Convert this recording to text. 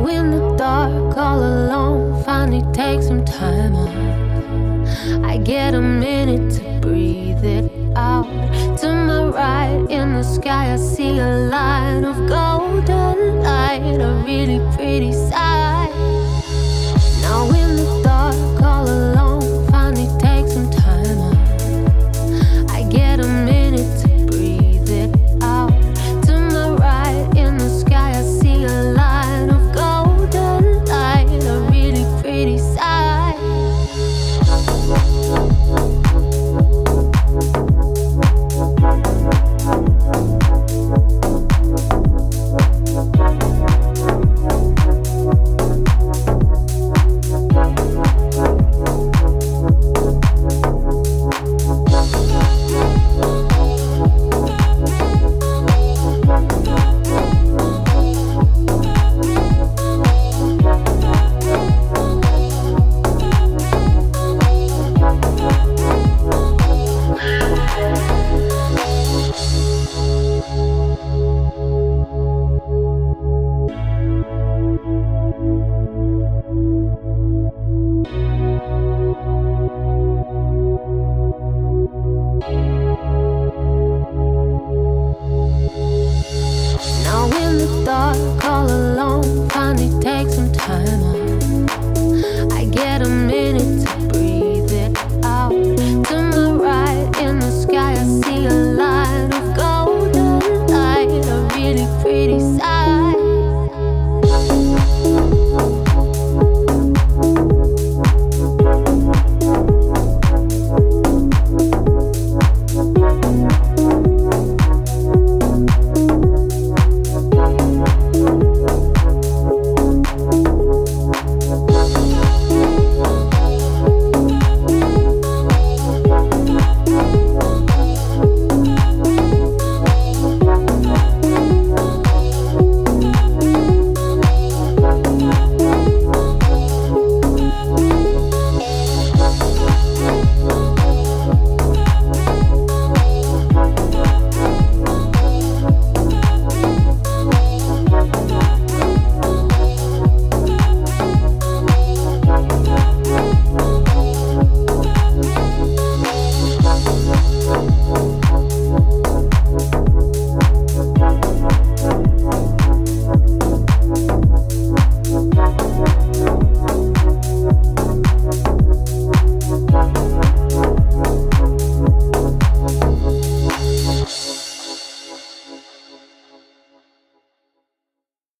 in the dark, all alone. Finally take some time off. I get a minute to breathe it out. To my right in the sky, I see a line of golden light. A really pretty sight.